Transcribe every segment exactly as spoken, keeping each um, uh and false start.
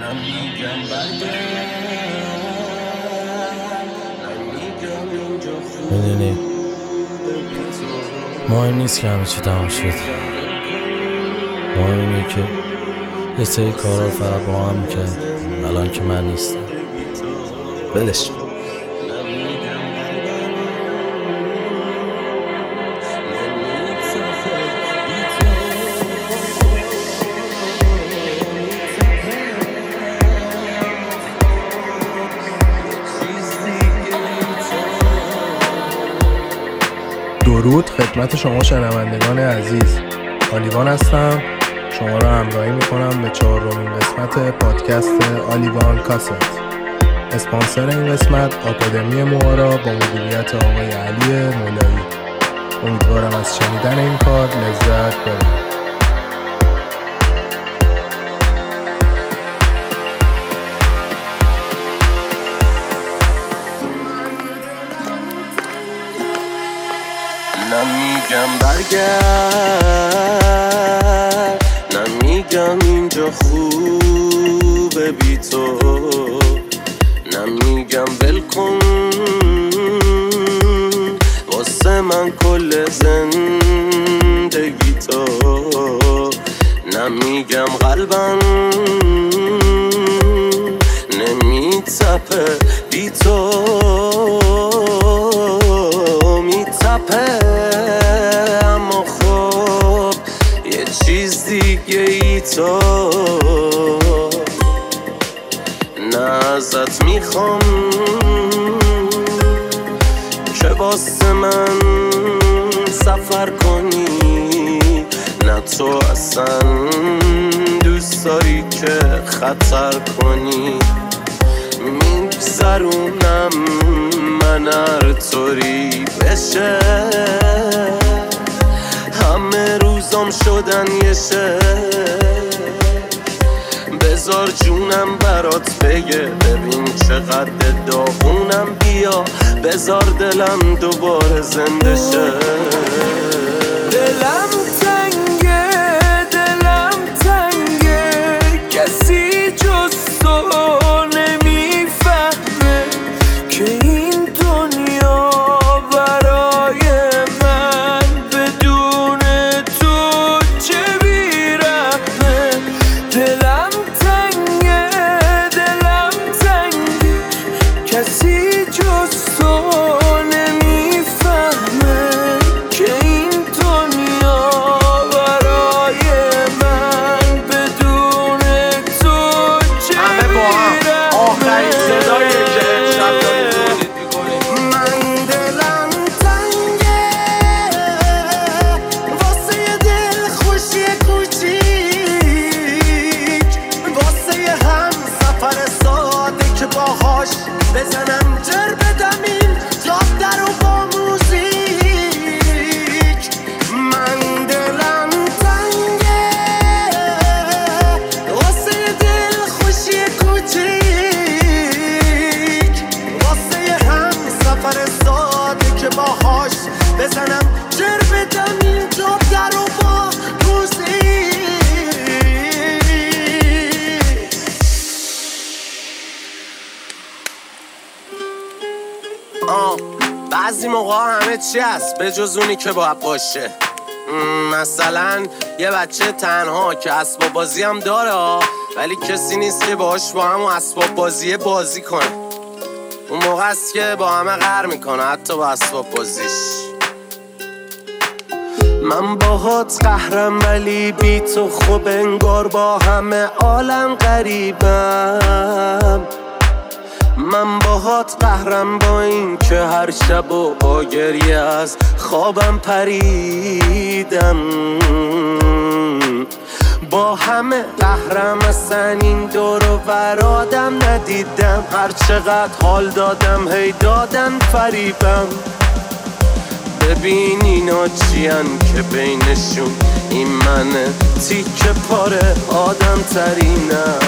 نمیگم میدونی مهم نیست که همه چی تمام شد، مهم اینه که یه سری کارا رو فقط با هم میکرد الان که من نیستم. بلش درود خدمت شما شنوندگان عزیز، آلیوان هستم. شما را همراهی میکنم به چهارمین قسمت پادکست آلیوان کاست. اسپانسر این قسمت آکادمی موارا با مدیریت آقای علی مولایی. امیدوارم از شنیدن این کار لذت ببرید. نمیگم برگرد، نمیگم اینجا خوبه بی تو، نمیگم ول کن واسه من کل زندگی تو، نمیگم قلبم نمیتپه بی تو، میتپه اما خب یه چیز دیگه ای تو، نه ازت میخوام که واسه من سفر کنی، نه تو اصلا دوست داری که خطر کنی، میگذرونم من هر طوری بشه، همه روزام شدن یه شه، بذار جونم برات بگه ببین چقدر داغونم، بیا بذار دلم دوباره زنده شه. دلم تنگه دلم تنگه کسی جز تو نمیفهمه که این دنیا برای من بدون تو چه بیرحمه. دلم تنگه دلم تنگه کسی جز تو نمیفهمه که این دنیا برای من بدون تو چه بیرحمه. آخرین صدایی که امشب داریم تولید میکنیم. من دلم تنگه واسه یه دل خوشی کوچیک، واسه یه هم سفر ساده که باهاش بزنم جر بدم این جاده رو با موزیک. من دلم تنگه واسه یه دل خوشی کوچیک، واسه یه هم سفر ساده که باهاش بزنم جر بدم این جاده رو با موزیک. آه بعضی موقع همه چی هست به جز اونی که باید باشه. م، مثلا یه بچه تنها که اسباب بازی هم داره ولی کسی نیست که باهاش با همون اسباب بازی بازی کنه. اون موقع است که با همه قهر میکنه حتی با اسباب بازیش. من باهات قهرم ولی بی تو خوب انگار با همه عالم غریبم. من باهات قهرم با این که هر شب و با گریه از خوابم پریدم. با همه قهرم اصلا این دور و برادم ندیدم، هر چقدر حال دادم هی دادن فریبم. ببین اینا چیان که بینشون این منه تیکه پاره آدم ترینم.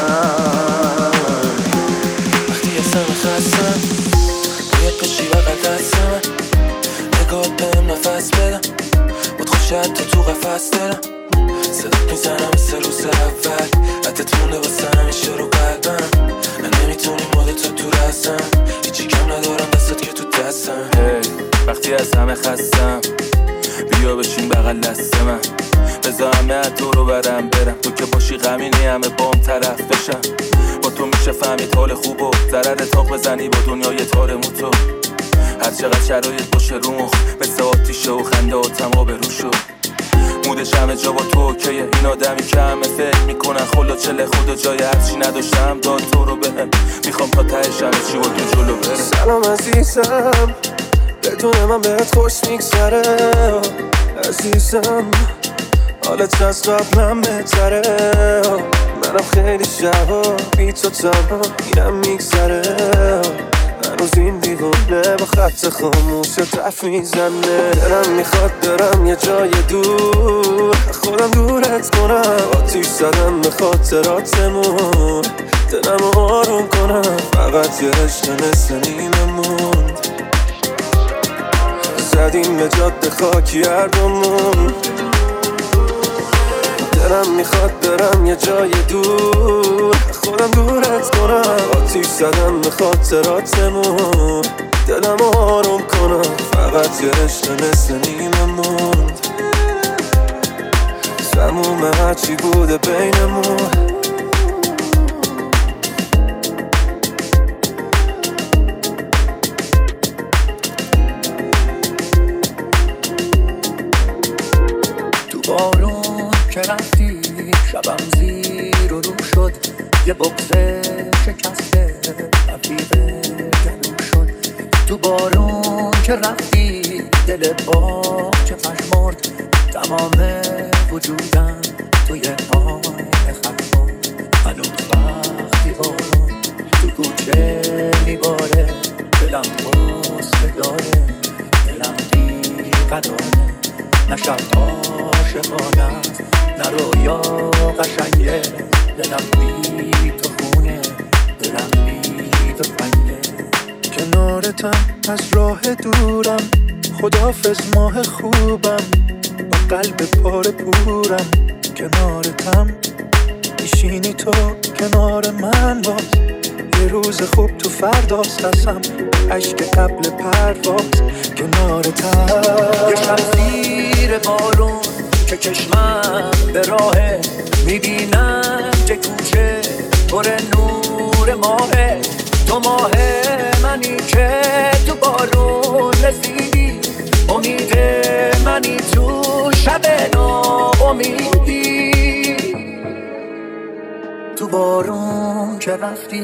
وقتی اسم خستم باید بشی بقل دستم، نگاه بهم نفس بدم بود خوش حتی تو قفص دلم، صدات میزنم مثل روز اول عدت مونده واسه همیشه رو قلبم. خونه خستم، بیا بشین بغل دست من، بذار همه تو رو برم برم، تو که باشی غمینی همه بام طرف بشم. با تو میشه فهمید حال خوب و ضرر تاق بزنی با دنیای تار موتو. هر چقدر شرایط باشه رو مخ مثل آتیشه و خنده آتم آبرو شد. مودش همه جا با تو اوکیه، این آدمی که همه فکر میکنن خلا چله خدا جای هرچی نداشتم داد تو رو بهم. میخوام تا تهش همه چی با تو جلو بره. سلام عزیزم، بدون من بهت خوش میگذره عزیزم، حالت از قبلم بهتره. منم خیلی شبا بی تو تنها اینم میگذره، هنوز این دیوونه با خط خاموش تف میزنه. دلم میخواد برم یه جای دور، خودم دورت کنم، آتیش زدم به خاطراتمون، دلم آروم کنم، فقط یه عشق مثل نیمه موند. زدیم به جاده خاکی هر دومون، دلم میخواد برم یه جای دور، خودم دورت کنم، آتیش زدم به خاطراتمون، دلم آروم کنم، فقط یه عشق مثل نیمه موند. تموم هرچی بوده بینمون. بارون که رفتی شبم زیر و رو شد، یه بغضه شکسته رفیق گلو شد. تو بارون که رفتی دل با چه پشمرد، تمام وجودم توی پای خلقان. هنوز وقتی بارون تو کوچه میباره، دلم بسته داره، دلم دیگه داره، نه شب عاشقانه است نه رویا قشنگه، دلم بی تو خونه، دلم بی تو پنگه. کنارتم از راه دورم، خداحافظ ماه خوبم، با قلب پاره پورم. کنارتم میشینی تو کنار من، باز یه روز خوب تو فرداست، هستم عشق قبل پرواز. کنارتم یه شب زیر بارون که چشمم به راهه، میبینم که کوچه پر نور ماهه. تو ماه منی که تو بارون رسیدی، امید منی تو شب ناامیدی. تو بارون که رفتی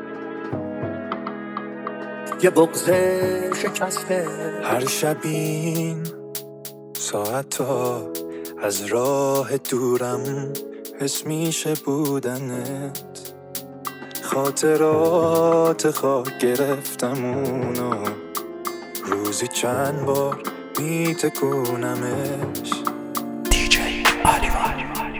یه بغضه شکسته. هر شب این ساعتا از راه دورم حس میشه بودنت، خاطرات خاک گرفتمونو روزی چند بار میتکونمش. دیجی آلیوان.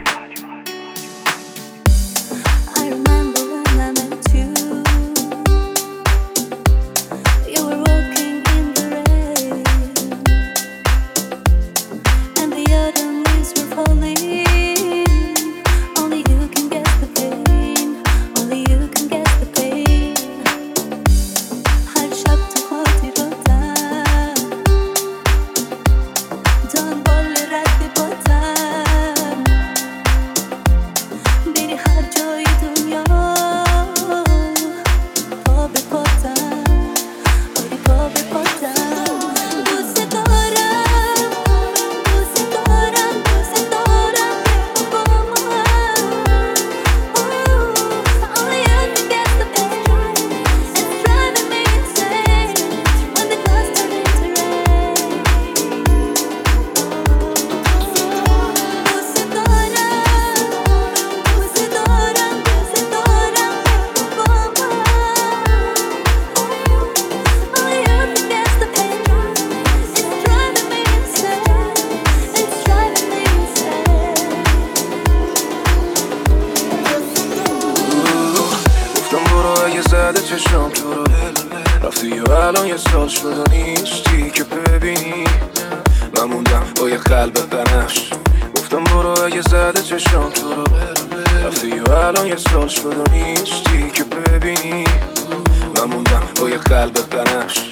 چشم تو رو رفتی و الان یه سال شد و نیستی که ببینی. من موندم با یه قلب بنفش، گفتم برو اگه زده چشم تو رو رفتی و الان یه سال شد و نیستی که ببینی. من موندم با یه قلب بنفش.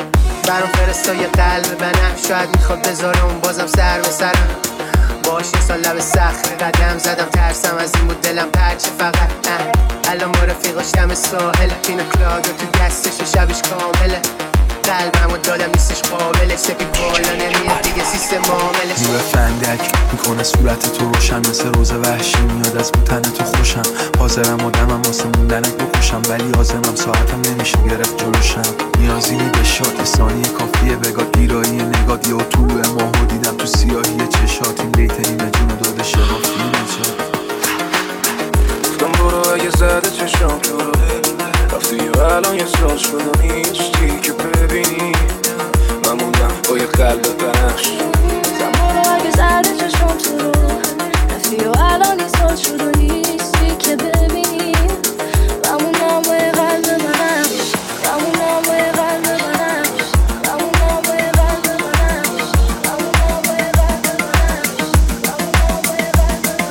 برام فرستا یه قلب بنم، شاید میخواد بذاره اون بازم سر به سرم. باش یه سال لب صخره قدم زدم، ترسم از این بود دلم پرچه فقط. الان با رفیقاش دم ساحل، پینا کلاگو تو دستش و شبش کامله. قلبم و دادم نیستش قابله، سپید بالا نمیاد دیگه سیستم معاملش. نور فندک میکنه صورت تو روشن، مثل روز وحشی میاد از بوتن تو خوشم. حاضرم آدمم واسه موندنت بکشم، ولی حاضرم ساعتم نمیشه گرفت جلوشم. نیازی نی به شات ثانیه کافیه بگاد، گیرایی نگاد یا طلوع ماهو دیدم تو سیاهی چشات. این بیت نیمه جونو داده شرافی نجات. گفتم برو اگه زده چشام تو رو رفتی و الان یه سال شدم هیچی که ببینی من موندم با یه قلب بنفش. گفتم برو اگه زده چشام تو رو رفتی و الان یه سال شدم هیچی که ببینی من موندم با یه قلب بنفش. من موندم با یه قلب بنفش. من موندم با یه قلب بنفش. من موندم با یه قلب بنفش. من موندم با یه قلب بنفش.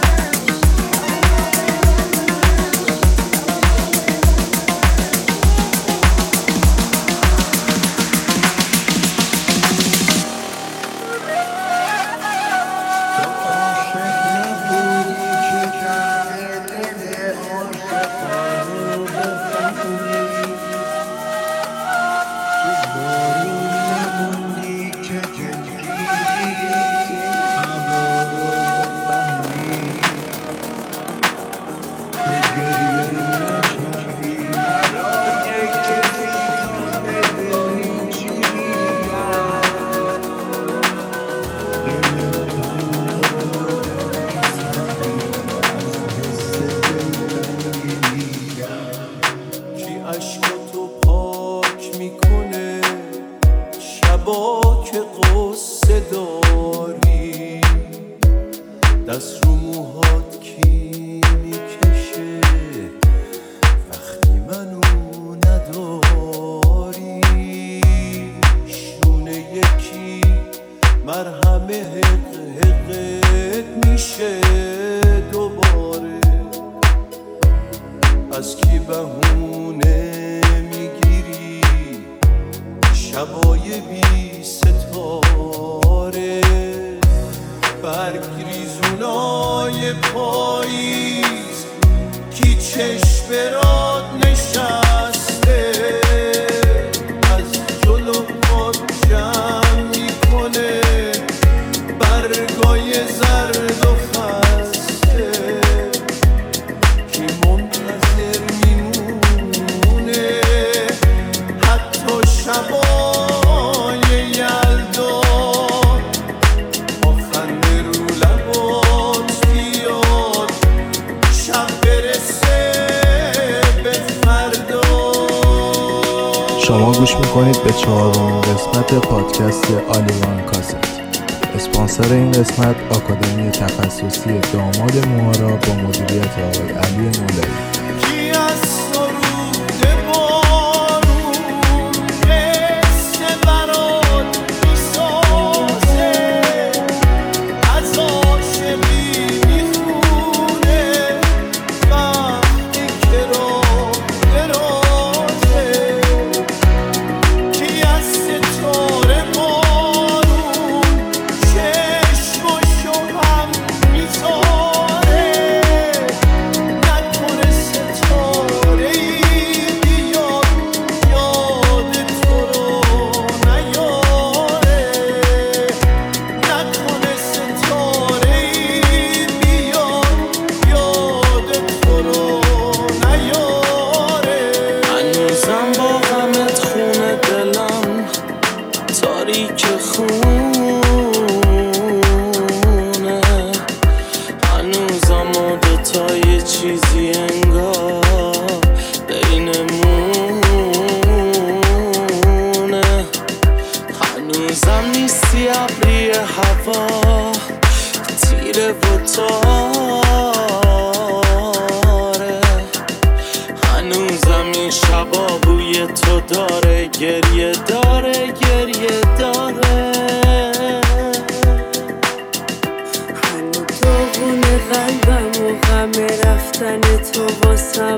شما گوش میکنید به چهارمین قسمت پادکست آلیوان کاست. اسپانسر این قسمت آکادمی تخصصی داماد موهارا با مدیریت آقای علی مولایی.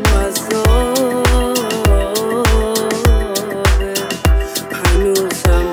هنوزم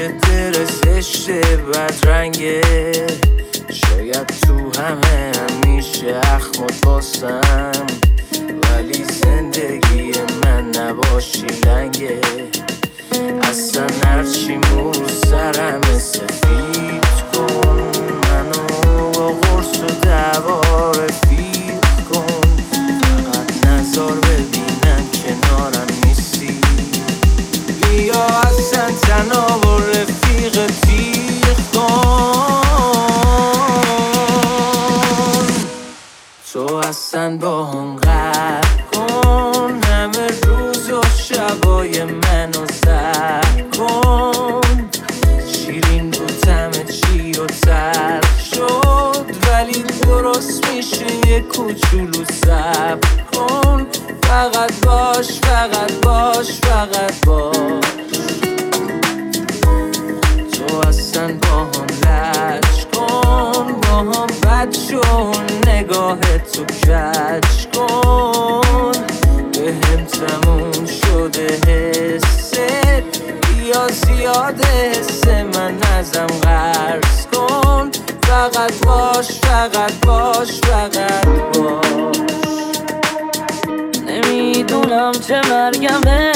که دل زشته بدرنگه، شاید تو همه همیشه اخمت واسم، ولی زندگی من نباشی لنگه. اصلا هرچی مو سرم سفید کن، منو با قرص و دوا رفیق کن، فقط نظر ببینم کنارم نیستی. بیا اصلا تنها با رفیق تیغ کن، تو اصلا با هم قرد کن، همه روز و شبای منو سر کن. شیرین بود همه چی و تر شد، ولی درست میشه یه کوچولو صبر کن. فقط باش فقط باش فقط باش، تو اصلا با هم لج کن، با هم بد شو، نگاه تو کج کن. به هم تموم شده حست، یا زیاده حس من ازم قرض کن. فقط باش فقط باش فقط باش. نمیدونم چه مرگمه،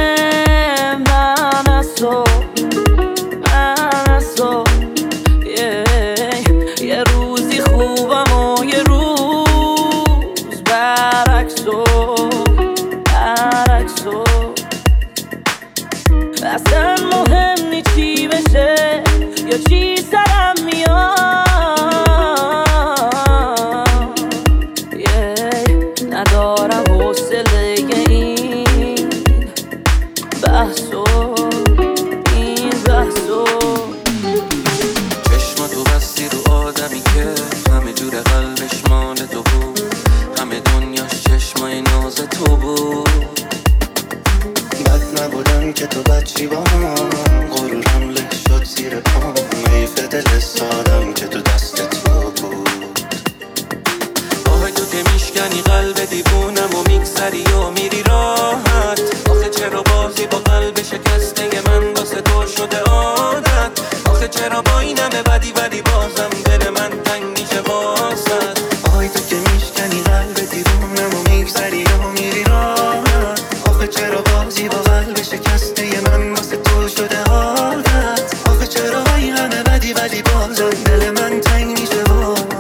من از تو من از تو yeah. یه روزی خوبم و یه روز برعکس و برعکس و اصلا مهم نی چی بشه یا چی سرم میاد yeah. ندارم حوصله این بحثو این بحثو. چشماتو بستی رو آدمی که همه جور قلبش مال تو بود، همه دنیاش چشمای ناز تو بود. بد نبودم که تو بچی با هم، غرورم له شد زیر پام، حیف دل سادم که تو دست تو بود. آهای تو که میشکنی قلب دیوونم و میگذری و میری راحت، آخه چرا بازی با قلب شکسته من واسه تو شده عادت. آخه چرا با این همه بدی ولی بازم دل من تنگ میشه واسد. آهای تو که میشکنی قلب دیوونم و میگذری و میری راحت، آخه چرا بازی با قلب شکسته من واسه تو شده عادت. آخه چرا با این همه بدی ولی بازم دل من تنگ میشه واسد.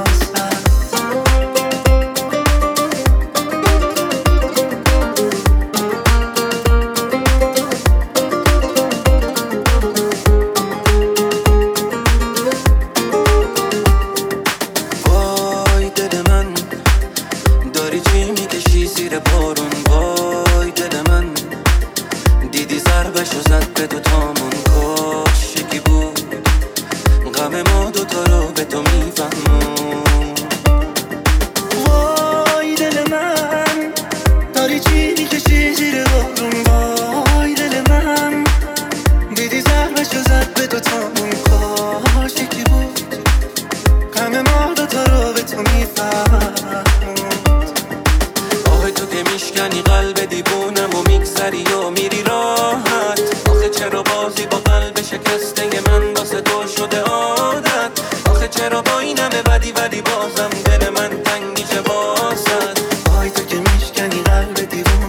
ولی بازم دل من تنگ میشه واسد. آهای تو که میشکنی قلب دیوون